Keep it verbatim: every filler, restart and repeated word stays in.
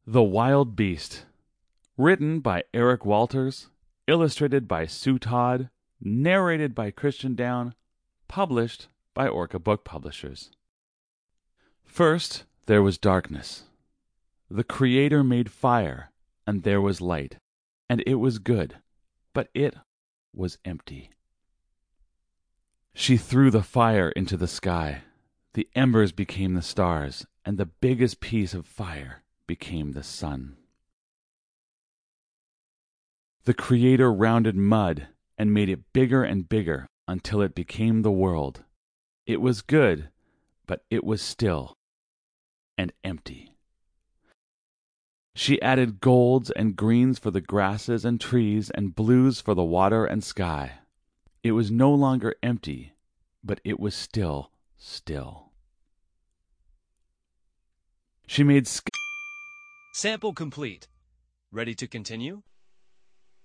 The Wild Beast. Written by Eric Walters. Illustrated by Sue Todd. Narrated by Christian Down. Published by Orca Book Publishers. First there was darkness. The Creator made fire, and there was light, and it was good, but it was empty. She threw the fire into the sky. The embers became the stars, and the biggest piece of fire became the sun. The Creator rounded mud and made it bigger and bigger until it became the world. It was good, but it was still and empty. She added golds and greens for the grasses and trees and blues for the water and sky. It was no longer empty, but it was still still. She made sk- Sample complete. Ready to continue?